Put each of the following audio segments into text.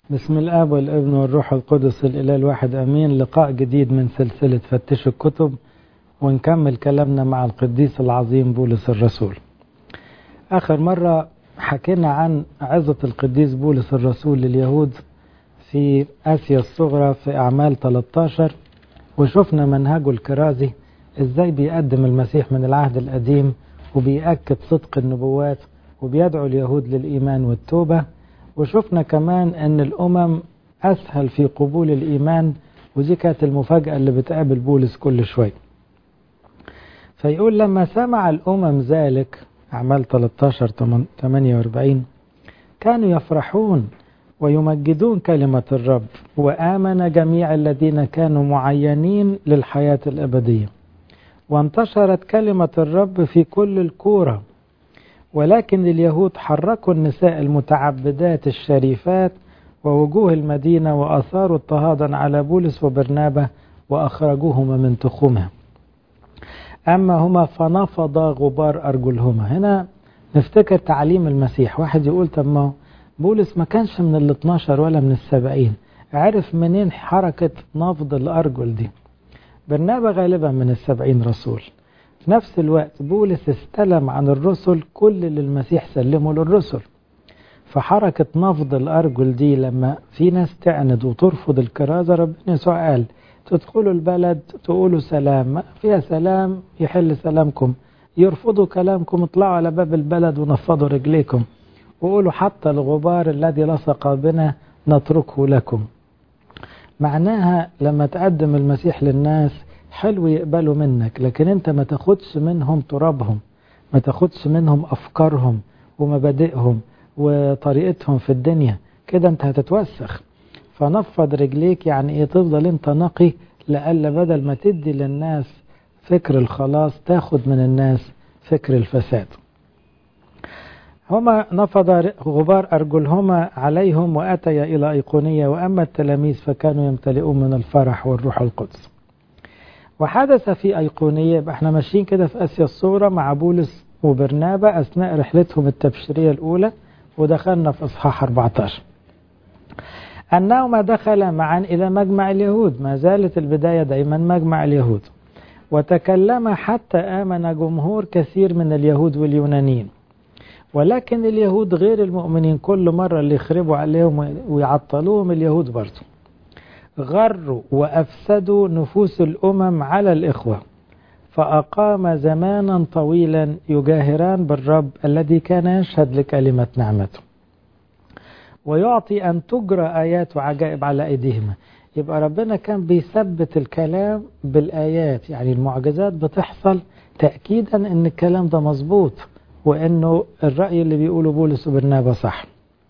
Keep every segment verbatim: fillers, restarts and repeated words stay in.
بسم الآب والابن والروح القدس الإله الواحد أمين. لقاء جديد من سلسلة فتش الكتب، ونكمل كلامنا مع القديس العظيم بولس الرسول. آخر مرة حكينا عن عظة القديس بولس الرسول لليهود في آسيا الصغرى في أعمال ثلاثة عشر، وشفنا منهجه الكرازي إزاي بيقدم المسيح من العهد القديم وبيأكد صدق النبوات وبيدعو اليهود للإيمان والتوبة. وشفنا كمان أن الأمم أسهل في قبول الإيمان، ودي كانت المفاجأة اللي بتقابل بولس كل شوي. فيقول لما سمع الأمم ذلك، أعمال ثلاثة عشر ثمانية وأربعين، كانوا يفرحون ويمجدون كلمة الرب، وآمن جميع الذين كانوا معينين للحياة الأبدية، وانتشرت كلمة الرب في كل الكورة. ولكن اليهود حركوا النساء المتعبدات الشريفات ووجوه المدينة، وأثاروا اضطهادا على بولس وبرنابا وأخرجوهما من تخومها. أما هما فنفض غبار أرجلهما. هنا نفتكر تعليم المسيح. واحد يقول طب ما بولس ما كانش من ال اثني عشر ولا من السبعين، عرف منين حركة نفض الأرجل دي؟ برنابا غالبا من السبعين رسول. في نفس الوقت بولس استلم عن الرسل كل اللي المسيح سلمه للرسل. فحركة نفض الأرجل دي لما في ناس تعند وترفض الكرازة، ربنا يسوع قال تدخلوا البلد تقولوا سلام، فيها سلام يحل سلامكم، يرفضوا كلامكم اطلعوا على باب البلد ونفضوا رجليكم وقولوا حتى الغبار الذي لصق بنا نتركه لكم. معناها لما تقدم المسيح للناس حلو يقبلوا منك، لكن انت ما تاخدش منهم ترابهم، ما تاخدش منهم أفكارهم ومبادئهم وطريقتهم في الدنيا، كده انت هتتوسخ. فنفض رجليك يعني ايه؟ تفضل انت نقي، لألا بدل ما تدي للناس فكر الخلاص تاخد من الناس فكر الفساد. هما نفض غبار أرجلهما عليهم وأتيا إلى أيقونية، وأما التلاميذ فكانوا يمتلئون من الفرح والروح القدس. وحدث في أيقونية، احنا ماشيين كده في آسيا الصغرى مع بولس وبرنابا أثناء رحلتهم التبشيرية الأولى، ودخلنا في إصحاح أربعة عشر. أنهما دخل معا إلى مجمع اليهود، ما زالت البداية دايما مجمع اليهود، وتكلم حتى آمن جمهور كثير من اليهود واليونانيين. ولكن اليهود غير المؤمنين كل مرة اللي يخربوا عليهم ويعطلوهم اليهود برضو غروا وأفسدوا نفوس الأمم على الإخوة، فأقام زمانا طويلا يجاهران بالرب الذي كان يشهد لكلمة نعمته، ويعطي أن تجرى آيات وعجائب على أيديهما. يبقى ربنا كان بيثبت الكلام بالآيات، يعني المعجزات بتحصل تأكيدا أن الكلام ده مظبوط، وأنه الرأي اللي بيقوله بولس وبرنابا صح.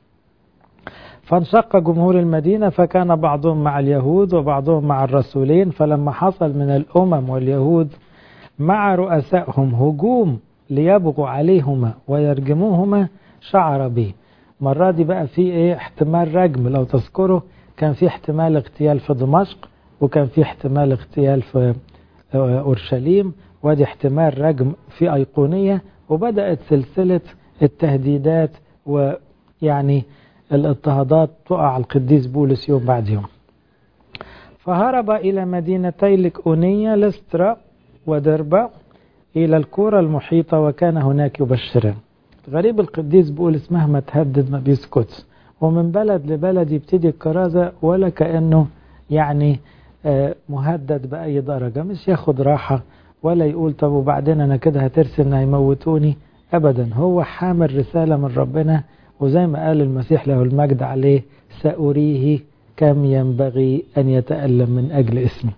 فانشق جمهور المدينة، فكان بعضهم مع اليهود وبعضهم مع الرسولين. فلما حصل من الأمم واليهود مع رؤسائهم هجوم ليبغوا عليهما ويرجموهما، شعر به. مرة دي بقى في ايه؟ احتمال رجم. لو تذكروا كان في احتمال اغتيال في دمشق، وكان في احتمال اغتيال في أورشليم، ودي احتمال رجم في أيقونية. وبدأت سلسلة التهديدات ويعني الاضطهادات تقع على القديس بولس يوم بعد يوم. فهرب إلى مدينتي ليكونية لسترا ودربة إلى الكرة المحيطة، وكان هناك يبشران. غريب القديس بولس مهما تهدد ما بيسكتش، ومن بلد لبلد يبتدي الكرازة ولا كأنه يعني مهدد بأي درجة، مش ياخد راحة ولا يقول طب وبعدين أنا كده هترسل هيموتوني أبدا. هو حامل رسالة من ربنا، وزي ما قال المسيح له المجد عليه سأريه كم ينبغي أن يتألم من أجل اسمي.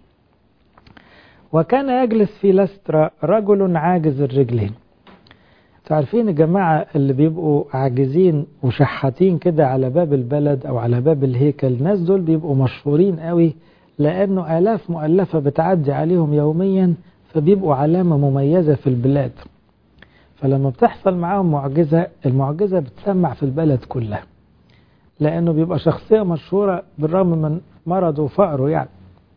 وكان يجلس في لسترا رجل عاجز الرجلين. تعرفين يا جماعة اللي بيبقوا عاجزين وشحاتين كده على باب البلد أو على باب الهيكل، الناس دول بيبقوا مشهورين قوي، لأنه آلاف مؤلفة بتعدي عليهم يوميا، فبيبقوا علامة مميزة في البلاد. فلما بتحصل معاهم معجزة، المعجزة بتسمع في البلد كلها، لأنه بيبقى شخصية مشهورة بالرغم من مرضه وفقره. يعني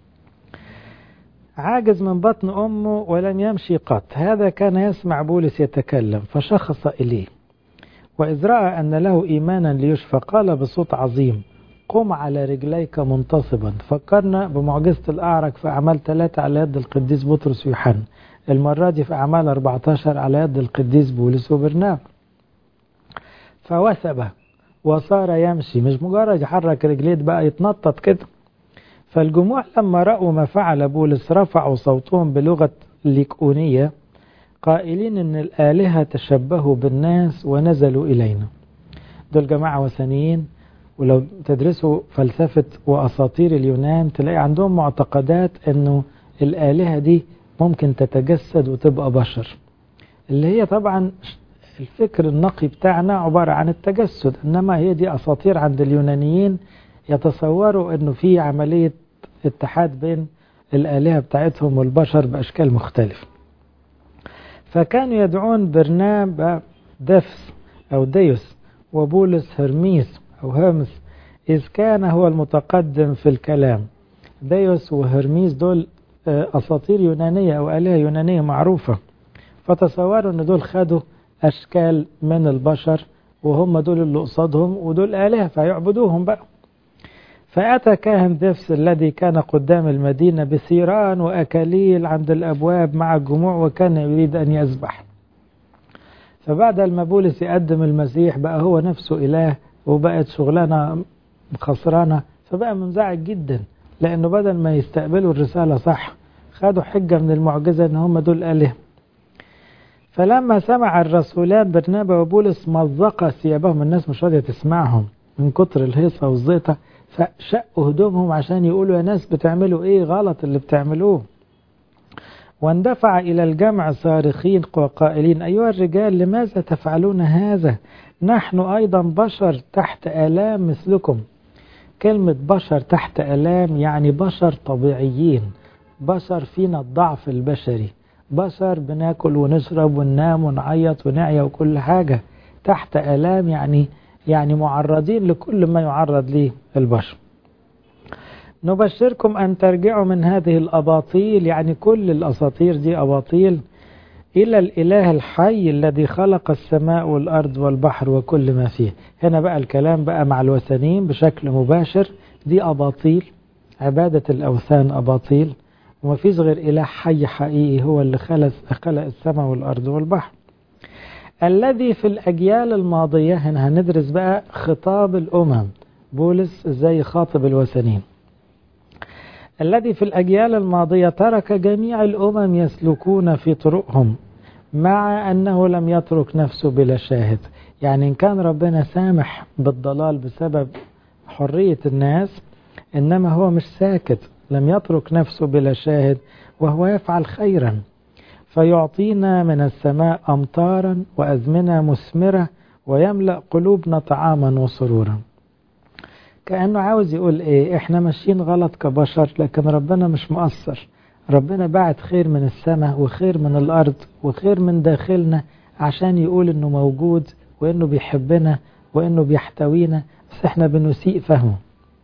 عاجز من بطن أمه ولم يمشي قط، هذا كان يسمع بولس يتكلم فشخص إليه، وإذ رأى أن له إيمانا ليشفى قال بصوت عظيم قم على رجليك منتصبا. فكرنا بمعجزة الأعرج في أعمال ثلاثة على يد القديس بطرس ويوحنا، المرة دي في أعمال أربعة عشر على يد القديس بولس وبرناب. فوثب وصار يمشي، مش مجرد يحرك رجليه بقى يتنطط كده. فالجموع لما رأوا ما فعل بولس رفعوا صوتهم بلغة ليكونية قائلين إن الآلهة تشبهوا بالناس ونزلوا إلينا. دول جماعة وثنيين، ولو تدرسوا فلسفة وأساطير اليونان تلاقي عندهم معتقدات إنه الآلهة دي ممكن تتجسد وتبقى بشر، اللي هي طبعا الفكر النقي بتاعنا عبارة عن التجسد، إنما هي دي أساطير عند اليونانيين يتصوروا إنه في عملية اتحاد بين الآلهة بتاعتهم والبشر بأشكال مختلفة. فكانوا يدعون برنابا دفس أو ديوس، وبولس هرميس أو هرمس، إذ كان هو المتقدم في الكلام. ديوس وهرميس دول أساطير يونانية أو آلهة يونانية معروفة، فتصوروا أن دول خدوا أشكال من البشر وهم دول اللي قصادهم ودول آلهة فيعبدوهم بقى. فأتى كاهن ديفس الذي كان قدام المدينة بثيران وأكاليل عند الأبواب مع الجموع، وكان يريد أن يذبح. فبعد ما بولس يقدم المسيح بقى هو نفسه إله، وبقت شغلانة خسرانة، فبقى منزعج جدا، لأنه بدل ما يستقبلوا الرسالة صح خدوا حجة من المعجزة أن هم دول آلهة. فلما سمع الرسولان برنابا وبولس مزق ثيابهم، الناس مش راضية تسمعهم من كتر الهيصة والزيطة، فشقوا هدومهم عشان يقولوا يا ناس بتعملوا ايه غلط اللي بتعملوه. واندفع إلى الجمع صارخين وقائلين أيها الرجال لماذا تفعلون هذا؟ نحن أيضا بشر تحت آلام مثلكم. كلمة بشر تحت آلام يعني بشر طبيعيين، بشر فينا الضعف البشري، بشر بناكل ونشرب وننام ونعيط ونعيا وكل حاجة. تحت آلام يعني يعني معرضين لكل ما يعرض ليه البشر. نبشركم أن ترجعوا من هذه الأباطيل، يعني كل الأساطير دي أباطيل، إلى الإله الحي الذي خلق السماء والأرض والبحر وكل ما فيه. هنا بقى الكلام بقى مع الوثنيين بشكل مباشر، دي أباطيل، عبادة الأوثان أباطيل، وما فيش غير إله حي حقيقي هو اللي خلق خلق السماء والأرض والبحر. الذي في الأجيال الماضية، هنا هندرس بقى خطاب الأمم، بولس ازاي يخاطب الوثنيين. الذي في الأجيال الماضية ترك جميع الأمم يسلكون في طرقهم مع أنه لم يترك نفسه بلا شاهد. يعني إن كان ربنا سامح بالضلال بسبب حرية الناس، إنما هو مش ساكت، لم يترك نفسه بلا شاهد، وهو يفعل خيرا فيعطينا من السماء أمطارا وأزمنة مثمرة ويملأ قلوبنا طعاما وسرورا. كأنه عاوز يقول إيه؟ إحنا ماشيين غلط كبشر، لكن ربنا مش مقصر، ربنا بعت خير من السماء وخير من الأرض وخير من داخلنا عشان يقول إنه موجود وإنه بيحبنا وإنه بيحتوينا، بس إحنا بنسيء فهمه.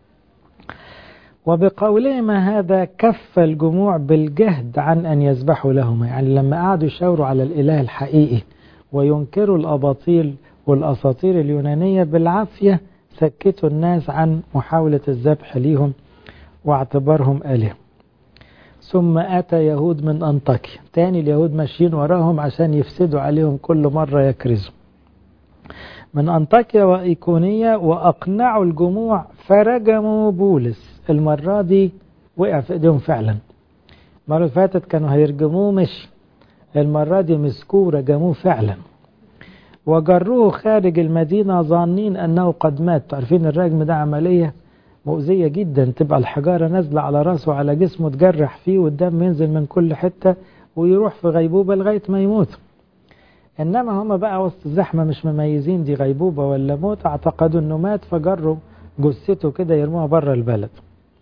وبقولهما هذا كف الجموع بالجهد عن أن يذبحوا لهما. يعني لما قعدوا يشاوروا على الإله الحقيقي وينكروا الأباطيل والأساطير اليونانية، بالعافية سكتوا الناس عن محاولة الذبح ليهم واعتبارهم آلهة. ثم أتى يهود من أنطاكيا، تاني اليهود ماشيين وراهم عشان يفسدوا عليهم كل مرة يكرزوا، من أنطاكيا وإيقونية، وأقنعوا الجموع فرجموا بولس. المرة دي وقع في ايديهم فعلا، المرة اللي فاتت كانوا هيرجموه مشي، المرة دي مسكوه رجموه فعلا، وجروه خارج المدينة ظانين أنه قد مات. تعرفين الرجم ده عملية مؤذية جدا، تبقى الحجارة نازلة على راسه وعلى جسمه تجرح فيه والدم ينزل من كل حتة ويروح في غيبوبة لغاية ما يموت. إنما هم بقى وسط الزحمة مش مميزين دي غيبوبة ولا موت، اعتقدوا أنه مات فجروا جثته كده يرموها بره البلد.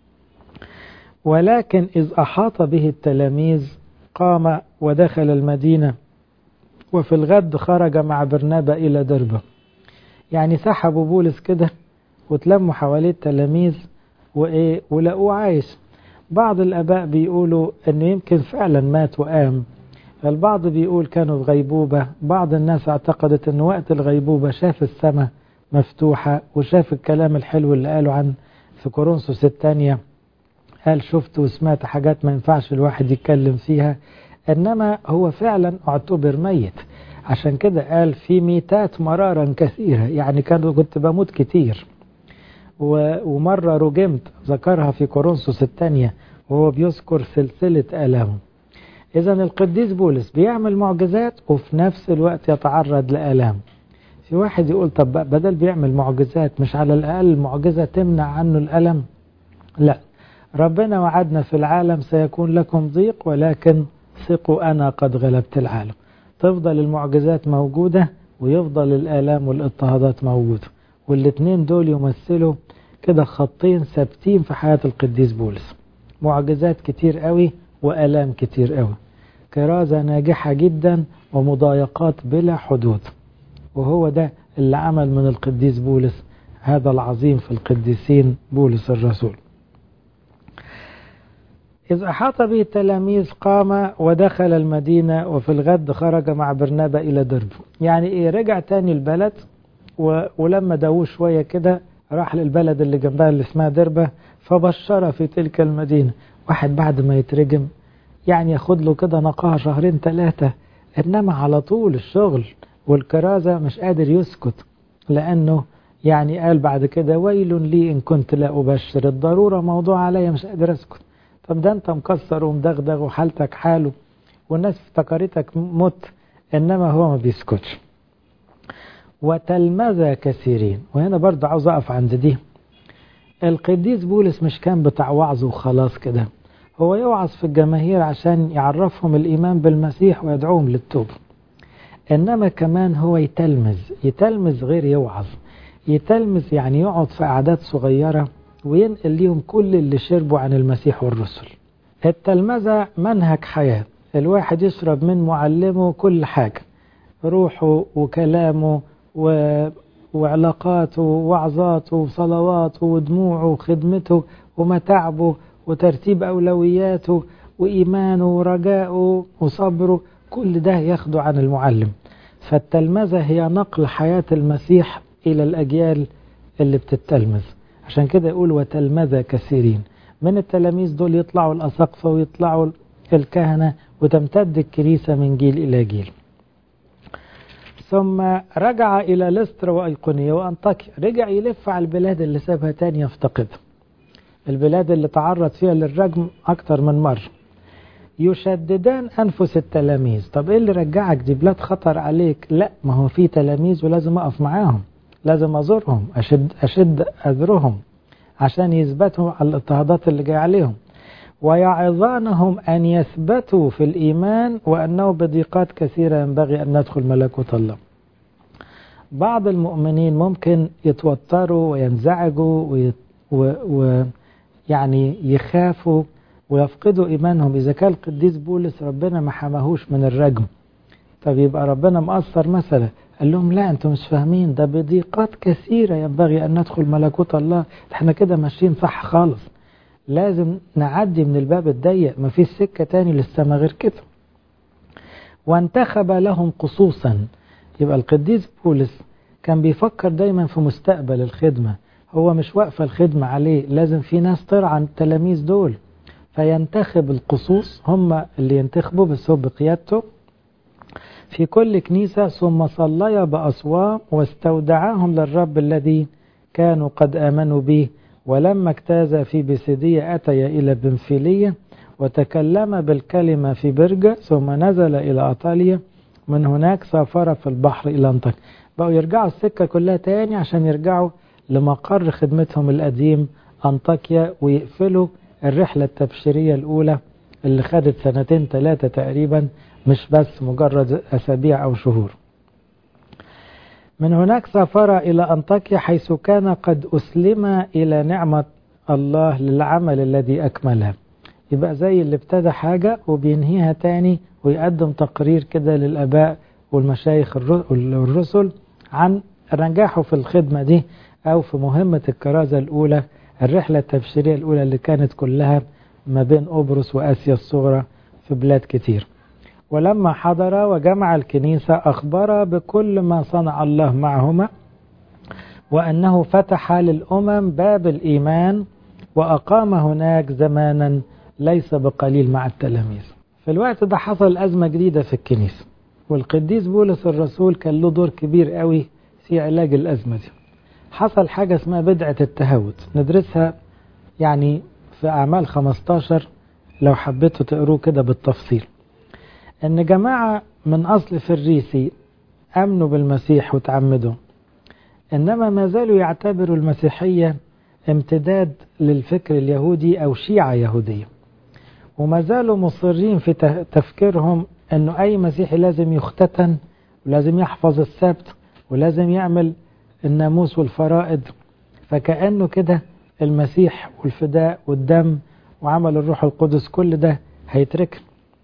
ولكن إذ أحاط به التلاميذ قام ودخل المدينة، وفي الغد خرج مع برنابا إلى دربة. يعني سحبوا بولس كده وتلموا حواليه التلاميذ وإيه ولقوه عايش. بعض الآباء بيقولوا أنه يمكن فعلا مات وقام، البعض بيقول كانوا في غيبوبة. بعض الناس اعتقدت أن وقت الغيبوبة شاف السماء مفتوحة وشاف الكلام الحلو اللي قالوا عن في كورنثوس الثانية قال شفت وسمعت حاجات ما ينفعش الواحد يتكلم فيها، إنما هو فعلا اعتبر ميت. عشان كده قال في ميتات مرارا كثيرة، يعني كانوا كنت بموت كتير. ومرة رجمت، ذكرها في كورنثوس الثانية وهو بيذكر سلسلة آلامه. إذا القديس بولس بيعمل معجزات وفي نفس الوقت يتعرض لآلام. في واحد يقول طب بدل بيعمل معجزات مش على الأقل معجزة تمنع عنه الألم؟ لا، ربنا وعدنا في العالم سيكون لكم ضيق ولكن ثقوا أنا قد غلبت العالم. تفضل المعجزات موجودة ويفضل الآلام والاضطهادات موجودة، والاثنين دول يمثلوا كده خطين ثابتين في حياة القديس بولس. معجزات كتير قوي وآلام كتير قوي، كرازة ناجحة جدا ومضايقات بلا حدود. وهو ده اللي عمل من القديس بولس هذا العظيم في القديسين بولس الرسول. إذ أحاط به التلاميذ قام ودخل المدينة، وفي الغد خرج مع برنابا إلى درب. يعني إيه، رجع تاني البلد، ولما داوه شوية كده راح للبلد اللي جنبها اللي اسمها دربة، فبشر في تلك المدينة. واحد بعد ما يترجم يعني ياخد له كده نقاها شهرين ثلاثة، إنما على طول الشغل والكرازة مش قادر يسكت، لأنه يعني قال بعد كده ويل لي إن كنت لا أبشر، الضرورة موضوع عليا مش قادر أسكت. طب ده أنت مكسر ومدغدغ وحالتك حاله والناس افتكرتك مت، إنما هو ما بيسكتش. وتلمذ كثيرين. وهنا برضه عاوز أقف عند دي. القديس بولس مش كان بتاع وعظ وخلاص كده، هو يوعظ في الجماهير عشان يعرفهم الإيمان بالمسيح ويدعوهم للتوبة، إنما كمان هو يتلمذ. يتلمذ غير يوعظ. يتلمذ يعني يقعد في أعداد صغيرة وينقل ليهم كل اللي شربوا عن المسيح والرسل. التلمذة منهج حياة، الواحد يشرب من معلمه كل حاجة، روحه وكلامه و... وعلاقاته ووعظاته وصلواته ودموعه وخدمته ومتاعبه وترتيب أولوياته وإيمانه ورجائه وصبره، كل ده ياخده عن المعلم. فالتلمذة هي نقل حياة المسيح إلى الأجيال اللي بتتلمذ. عشان كده يقول وتلمذ كثيرين. من التلاميذ دول يطلعوا الأساقفة ويطلعوا الكهنة وتمتد الكنيسة من جيل إلى جيل. ثم رجع إلى لستر وأيقونية وأنطاكيا. رجع يلف على البلاد اللي سابها تاني يفتقدها، البلاد اللي تعرض فيها للرجم أكتر من مرة. يشددان أنفس التلاميذ. طب إيه اللي رجعك؟ دي بلاد خطر عليك. لا، ما هو في تلاميذ ولازم أقف معاهم، لازم أزورهم، أشد, أشد أذرهم عشان يثبتوا على الاضطهادات اللي جاي عليهم. ويعظانهم أن يثبتوا في الإيمان وأنه بضيقات كثيرة ينبغي أن ندخل ملكوت الله. بعض المؤمنين ممكن يتوتروا وينزعجوا ويعني يخافوا ويفقدوا إيمانهم إذا كان القديس بولس ربنا ما حماهوش من الرجم. طب يبقى ربنا مقصر مثلا؟ قال لهم لا، أنتم مش فاهمين، ده بضيقات كثيرة ينبغي أن ندخل ملكوت الله. احنا كده ماشيين صح خالص، لازم نعدي من الباب الضيق، ما فيش سكة تاني للسما غير كده. وانتخب لهم خصوصا. يبقى القديس بولس كان بيفكر دايما في مستقبل الخدمة، هو مش واقفة الخدمة عليه، لازم في ناس ترعى التلاميذ دول، فينتخب القصوص، هم اللي ينتخبوا بس هو بقيادته في كل كنيسة. ثم صليا بأصوام واستودعاهم للرب الذي كانوا قد آمنوا به. ولما اجتاز في بيسيدية أتي إلى بنفيلية وتكلم بالكلمة في برجة، ثم نزل إلى أطاليا، من هناك سافر في البحر إلى أنطاكيا. بقوا يرجعوا السكة كلها تاني عشان يرجعوا لمقر خدمتهم القديم أنطاكيا، ويقفلوا الرحلة التبشيرية الأولى اللي خدت سنتين ثلاثة تقريبا، مش بس مجرد أسابيع أو شهور. من هناك سافر إلى أنطاكيا حيث كان قد أسلم إلى نعمة الله للعمل الذي أكملها. يبقى زي اللي ابتدى حاجة وبينهيها تاني ويقدم تقرير كده للآباء والمشايخ والرسل عن نجاحه في الخدمة دي أو في مهمة الكرازة الأولى، الرحلة التبشيرية الأولى اللي كانت كلها ما بين قبرص وآسيا الصغرى في بلاد كتير. ولما حضر وجمع الكنيسة أخبر بكل ما صنع الله معهما وأنه فتح للأمم باب الإيمان وأقام هناك زمانا ليس بقليل مع التلاميذ. في الوقت ده حصل أزمة جديدة في الكنيسة، والقديس بولس الرسول كان له دور كبير قوي في علاج الأزمة دي. حصل حاجة اسمها بدعة التهاوت، ندرسها يعني في أعمال خمستاشر لو حبيتوا تقروه كده بالتفصيل. إن جماعة من أصل فريسي أمنوا بالمسيح وتعمدوا، إنما ما زالوا يعتبروا المسيحية امتداد للفكر اليهودي أو شيعة يهودية، وما زالوا مصرين في تفكيرهم أنه أي مسيحي لازم يختتن ولازم يحفظ السبت ولازم يعمل الناموس والفرائض، فكأنه كده المسيح والفداء والدم وعمل الروح القدس كل ده هيترك.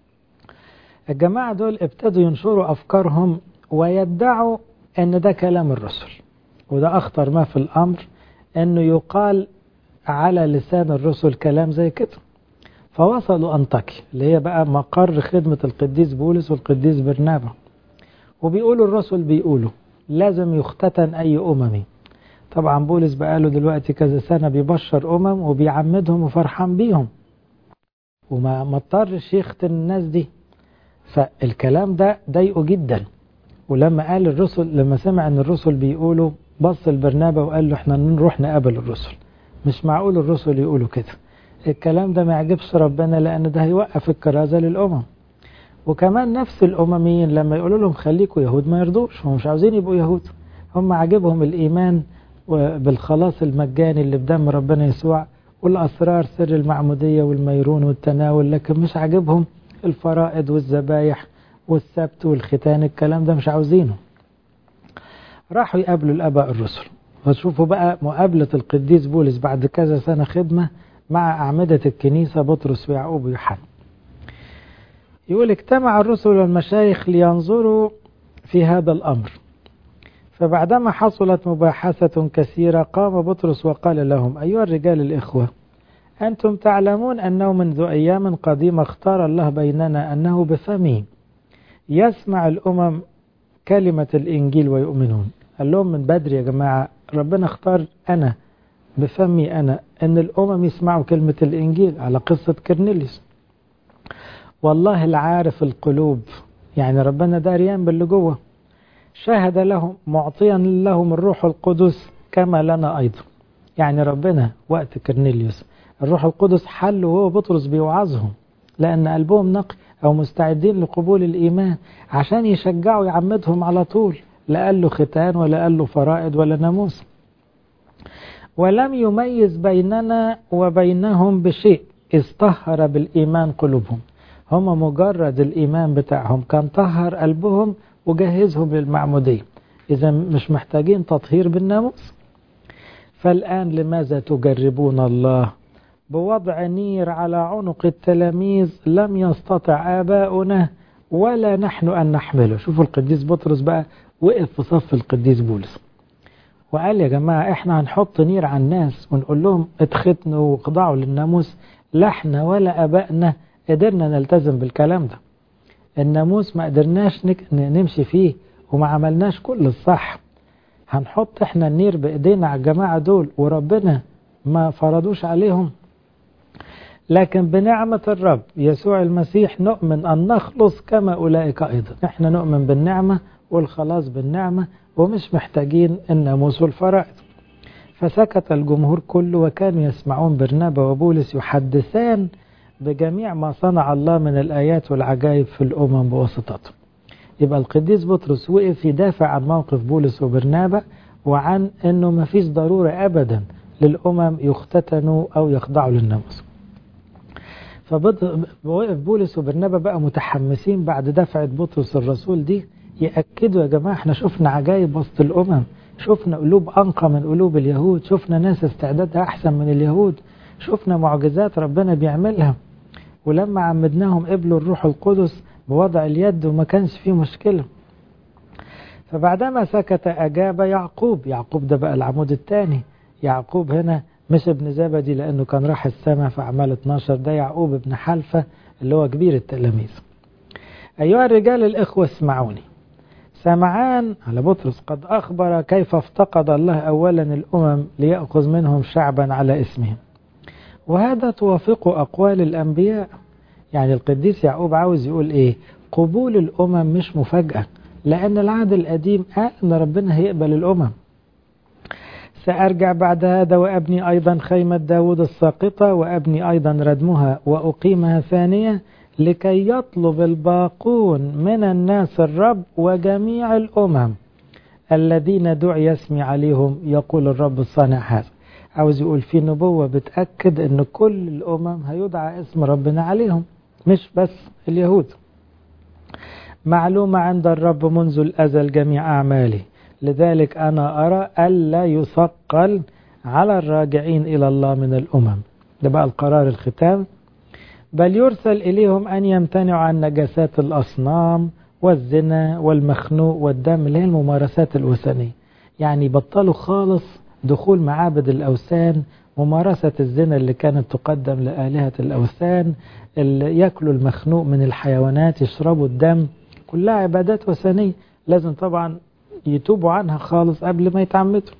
الجماعة دول ابتدوا ينشروا أفكارهم ويدعوا أن ده كلام الرسل، وده أخطر ما في الأمر، أنه يقال على لسان الرسل كلام زي كده. فوصلوا أنطاكيا اللي هي بقى مقر خدمة القديس بولس والقديس برنابا، وبيقولوا الرسل بيقولوا لازم يختتن أي أممي. طبعا بولس بقاله دلوقتي كذا سنة بيبشر أمم وبيعمدهم وفرحان بيهم، وما اضطرش يختن الناس دي، فالكلام ده ضايقه جدا. ولما قال الرسل، لما سمع ان الرسل بيقولوا، بص البرنابا وقال له احنا نروح نقابل الرسل، مش معقول الرسل يقولوا كده، الكلام ده ما يعجبش ربنا لان ده هيوقف الكرازة للأمم. وكمان نفس الأمميين لما يقولوا لهم خليكوا يهود ما يرضوش، هم مش عاوزين يبقوا يهود، هم عاجبهم الإيمان بالخلاص المجاني اللي بدم ربنا يسوع والأسرار سر المعمودية والميرون والتناول، لكن مش عاجبهم الفرائض والذبايح والسبت والختان، الكلام ده مش عاوزينه. راحوا يقابلوا الآباء الرسل، وتشوفوا بقى مقابلة القديس بولس بعد كذا سنة خدمة مع أعمدة الكنيسة بطرس ويعقوب ويوحنا. يقول اجتمع الرسل والمشايخ لينظروا في هذا الأمر، فبعدما حصلت مباحثة كثيرة قام بطرس وقال لهم أيها الرجال الإخوة، أنتم تعلمون أنه منذ أيام قديمة اختار الله بيننا أنه بفمه يسمع الأمم كلمة الإنجيل ويؤمنون. قال لهم من بدري يا جماعة ربنا اختار أنا بفمي أنا أن الأمم يسمعوا كلمة الإنجيل، على قصة كرنيليوس. والله العارف القلوب، يعني ربنا داريان باللي جوه، شهد لهم معطيا لهم الروح القدس كما لنا أيضا. يعني ربنا وقت كرنيليوس الروح القدس حل وهو بطرس بيوعظهم، لأن قلبهم نقي أو مستعدين لقبول الإيمان، عشان يشجعوا يعمدهم على طول، لا قال له ختان ولا قال له فرائض ولا ناموس. ولم يميز بيننا وبينهم بشيء، استهر بالإيمان قلوبهم. هم مجرد الإيمان بتاعهم كان طهر قلبهم وجهزهم للمعمودية، إذا مش محتاجين تطهير بالناموس. فالآن لماذا تجربون الله بوضع نير على عنق التلاميذ لم يستطع آباؤنا ولا نحن أن نحمله؟ شوفوا القديس بطرس بقى وقف في صف القديس بولس وقال يا جماعة احنا هنحط نير على الناس ونقول لهم اتختنوا واخضعوا للناموس؟ لا احنا ولا آبائنا قدرنا نلتزم بالكلام ده، الناموس ما قدرناش نمشي فيه وما عملناش كل الصح، هنحط احنا النير بإيدينا على الجماعة دول وربنا ما فرضوش عليهم؟ لكن بنعمة الرب يسوع المسيح نؤمن أن نخلص كما أولئك أيضا. احنا نؤمن بالنعمة والخلاص بالنعمة ومش محتاجين الناموس والفرائض. فسكت الجمهور كله وكانوا يسمعون برنابا وبولس يحدثان بجميع ما صنع الله من الآيات والعجائب في الأمم بواسطته. يبقى القديس بطرس وقف يدافع عن موقف بولس وبرنابا وعن أنه ما فيش ضرورة أبدا للأمم يختتنوا أو يخضعوا للناموس. فوقف بولس وبرنابا بقى متحمسين بعد دفعة بطرس الرسول دي، يأكدوا يا جماعة احنا شفنا عجائب وسط الأمم، شفنا قلوب أنقى من قلوب اليهود، شفنا ناس استعدادها أحسن من اليهود، شفنا معجزات ربنا بيعملها، ولما عمدناهم قبلوا الروح القدس بوضع اليد وما كانش فيه مشكلة. فبعدما سكت أجاب يعقوب، يعقوب ده بقى العمود الثاني، يعقوب هنا مش ابن زبدي لأنه كان راح السماء في أعمال اتناشر، ده يعقوب ابن حلفة اللي هو كبير التلاميذ. أيها الرجال الإخوة اسمعوني، سمعان على بطرس قد أخبر كيف افتقد الله أولا الأمم ليأخذ منهم شعبا على اسمهم. وهذا توافق أقوال الأنبياء. يعني القديس يعقوب عاوز يقول إيه؟ قبول الأمم مش مفاجأة، لأن العهد القديم قال أن ربنا هيقبل الأمم. سأرجع بعد هذا وأبني أيضا خيمة داود الساقطة وأبني أيضا ردمها وأقيمها ثانية لكي يطلب الباقون من الناس الرب وجميع الأمم الذين دعي اسمي عليهم يقول الرب الصانع هذا. عاوز يقول في نبوة بتأكد أن كل الأمم هيدعى اسم ربنا عليهم، مش بس اليهود. معلومة عند الرب منذ الأزل جميع أعماله، لذلك أنا أرى ألا يثقل على الراجعين إلى الله من الأمم. ده بقى القرار الختام. بل يرسل إليهم أن يمتنعوا عن نجاسات الأصنام والزنا والمخنوق والدم اللي هي الممارسات الوثنية. يعني بطلوا خالص دخول معابد الأوثان، ممارسة الزنا اللي كانت تقدم لآلهة الأوثان، اللي يأكلوا المخنوق من الحيوانات، يشربوا الدم، كلها عبادات وثنية لازم طبعا يتوبوا عنها خالص قبل ما يتعمدوا.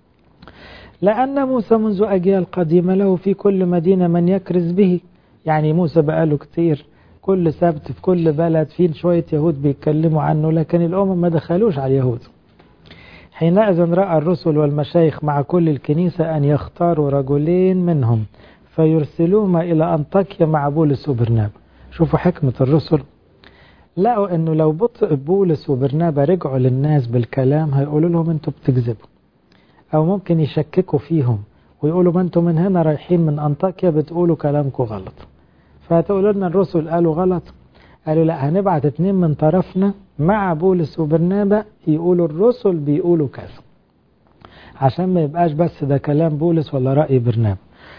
لأن موسى منذ أجيال قديمة له في كل مدينة من يكرز به. يعني موسى بقاله كتير كل سبت في كل بلد فين شوية يهود بيتكلموا عنه، لكن الأمم ما دخلوش على اليهود. حينئذ رأى الرسل والمشايخ مع كل الكنيسة أن يختاروا رجلين منهم فيرسلوهما إلى أنطاكيا مع بولس وبرنابا. شوفوا حكمة الرسل، لقوا أنه لو بطء بولس وبرنابا رجعوا للناس بالكلام هيقولوا لهم أنتوا بتكذبوا، أو ممكن يشككوا فيهم ويقولوا ما أنتوا من هنا رايحين من أنطاكيا بتقولوا كلامكم غلط. فهتقولوا لنا الرسل قالوا غلط. قالوا لا، هنبعت اتنين من طرفنا مع بولس وبرنابا يقولوا الرسل بيقولوا كذا، عشان ما يبقاش بس ده كلام بولس ولا رأي برنابا.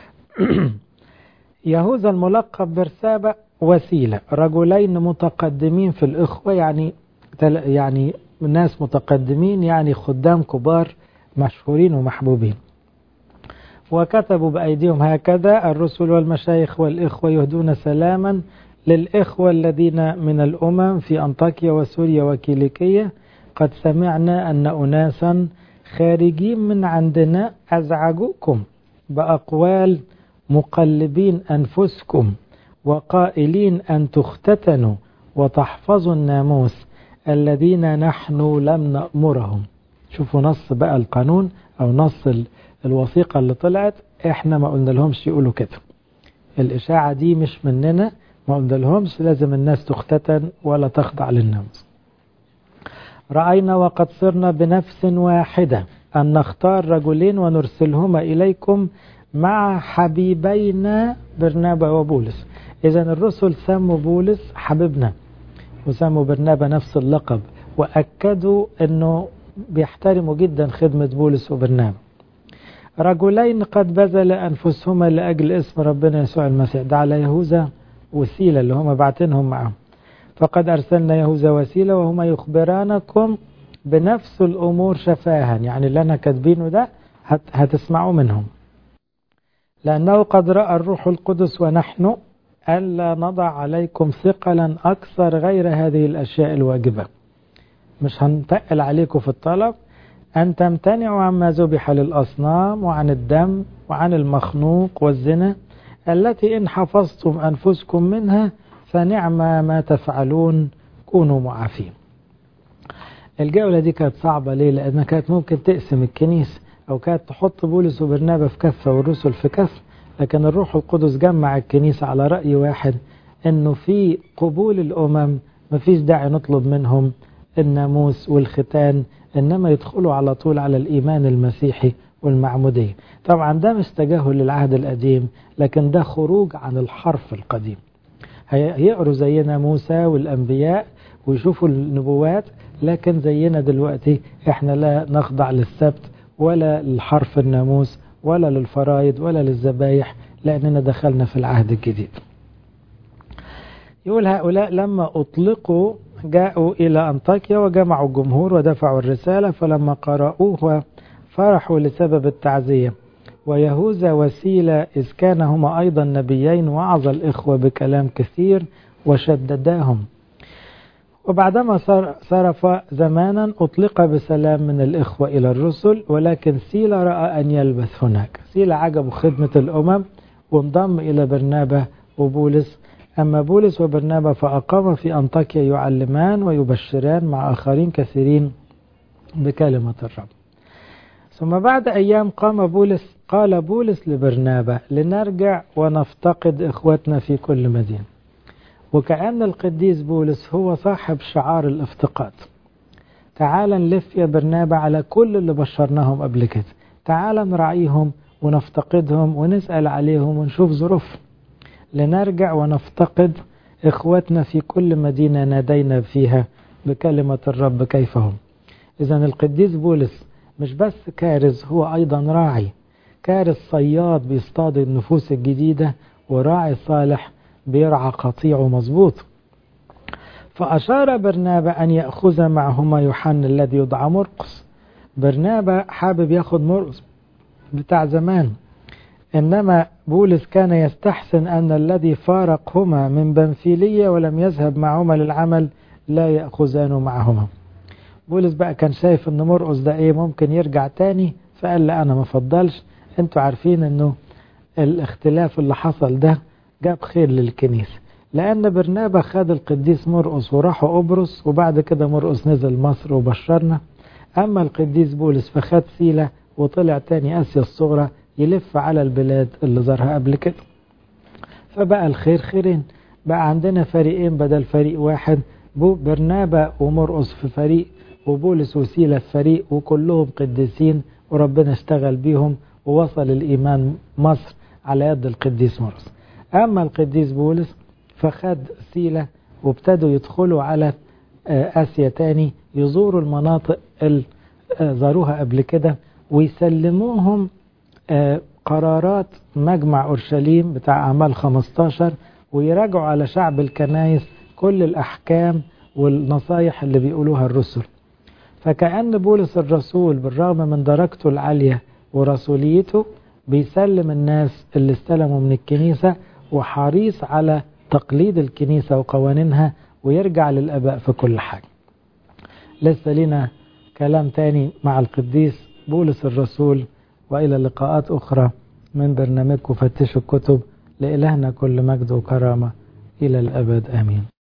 يهوذا الملقب برسابة وسيلة، رجلين متقدمين في الإخوة، يعني يعني ناس متقدمين، يعني خدام كبار مشهورين ومحبوبين. وكتبوا بأيديهم هكذا: الرسل والمشايخ والإخوة يهدون سلاما للإخوة الذين من الأمم في أنطاكيا وسوريا وكيليكية. قد سمعنا أن أناسا خارجين من عندنا أزعجوكم بأقوال مقلبين أنفسكم وقائلين أن تختتنوا وتحفظوا الناموس الذين نحن لم نأمرهم. شوفوا نص بقى القانون أو نص الوثيقة اللي طلعت، احنا ما قلنا لهمش يقولوا كده، الإشاعة دي مش مننا، ما قلنا لهمش لازم الناس تختتن ولا تخضع للناموس. رأينا وقد صرنا بنفس واحدة أن نختار رجلين ونرسلهما إليكم مع حبيبينا برنابا وبولس. إذن الرسل سموا بولس حبيبنا وسموا برنابا نفس اللقب، وأكدوا أنه بيحترموا جدا خدمة بولس وبرنابا. رجلين قد بذل أنفسهما لأجل اسم ربنا يسوع المسيح. ده على يهوذا وسيلة اللي هم بعتنهم معهم. فقد أرسلنا يهوذا وسيلة وهما يخبرانكم بنفس الأمور شفاها. يعني اللي أنا كاتبينه ده هتسمعوا منهم. لأنه قد رأى الروح القدس ونحن ألا نضع عليكم ثقلا أكثر غير هذه الأشياء الواجبة. مش هنتقل عليكم في الطلب أن تمتنعوا عما ذبح للأصنام وعن الدم وعن المخنوق والزنا التي إن حفظتم أنفسكم منها فنعم ما تفعلون، كونوا معافين. الجولة دي كانت صعبة ليه؟ لأنها كانت ممكن تقسم الكنيسة، أو كانت تحط بولس وبرنابا في كفة والرسل في كفة. لكن الروح القدس جمع الكنيسة على رأي واحد أنه في قبول الأمم مفيش داعي نطلب منهم الناموس والختان، إنما يدخلوا على طول على الإيمان المسيحي والمعمودية. طبعا ده مش تجاهل للعهد القديم، لكن ده خروج عن الحرف القديم. هيقروا زينا موسى والأنبياء ويشوفوا النبوات، لكن زينا دلوقتي احنا لا نخضع للسبت ولا للحرف الناموس ولا للفرائض ولا للذبايح، لأننا دخلنا في العهد الجديد. يقول هؤلاء لما أطلقوا جاءوا إلى أنطاكيا وجمعوا الجمهور ودفعوا الرسالة، فلما قرأوها فرحوا لسبب التعزية. ويهوذا وسيلة إذ كان هما أيضا نبيين وعظ الإخوة بكلام كثير وشدداهم. وبعدما صرف زمانا أطلق بسلام من الإخوة إلى الرسل، ولكن سيلا رأى أن يلبث هناك. سيلا عجبه خدمة الأمم وانضم إلى برنابا وبولس. أما بولس وبرنابا فأقام في أنطاكيا يعلمان ويبشران مع آخرين كثيرين بكلمة الرب. ثم بعد أيام قام بولس قال بولس لبرنابا لنرجع ونفتقد إخوتنا في كل مدينة. وكأن القديس بولس هو صاحب شعار الافتقاد. تعال نلف يا برنابا على كل اللي بشرناهم قبل كده، تعال نراعيهم ونفتقدهم ونسأل عليهم ونشوف ظروفهم. لنرجع ونفتقد إخوتنا في كل مدينة نادينا فيها بكلمة الرب كيف هم. إذن القديس بولس مش بس كارز، هو أيضا راعي. كارز صياد بيصطاد النفوس الجديدة، وراعي صالح بيرعى قطيعه مظبوط. فأشار برنابا أن يأخذ معهما يوحنا الذي يدعى مرقس. برنابا حابب ياخد مرقس بتاع زمان، إنما بولس كان يستحسن أن الذي فارقهما من بنفيلية ولم يذهب معهما للعمل لا يأخذانه معهما. بولس بقى كان شايف أن مرقس ده إيه ممكن يرجع تاني، فقال لا أنا مفضلش. انتوا عارفين أنه الاختلاف اللي حصل ده جاب خير للكنيسة، لأن برنابا خد القديس مرقس وراحوا أبرص، وبعد كده مرقس نزل مصر وبشرنا. أما القديس بولس فخد سيلة وطلع تاني آسيا الصغرى يلف على البلاد اللي زارها قبل كده. فبقى الخير خيرين، بقى عندنا فريقين بدل فريق واحد. برنابا ومرقس في فريق، وبولس وسيلة في فريق، وكلهم قديسين وربنا اشتغل بيهم ووصل الإيمان مصر على يد القديس مرقس. أما القديس بولس فخد سيلة وابتدوا يدخلوا على آسيا تاني، يزوروا المناطق اللي زاروها قبل كده ويسلموهم قرارات مجمع أورشليم بتاع أعمال خمستاشر، ويراجعوا على شعب الكنائس كل الأحكام والنصايح اللي بيقولوها الرسل. فكأن بولس الرسول بالرغم من درجته العالية ورسوليته بيسلم الناس اللي استلموا من الكنيسة، وحريص على تقليد الكنيسة وقوانينها، ويرجع للأباء في كل حاجة. لسه لنا كلام تاني مع القديس بولس الرسول، وإلى لقاءات أخرى من برنامجكم فتشوا الكتب. لإلهنا كل مجد وكرامة إلى الأبد آمين.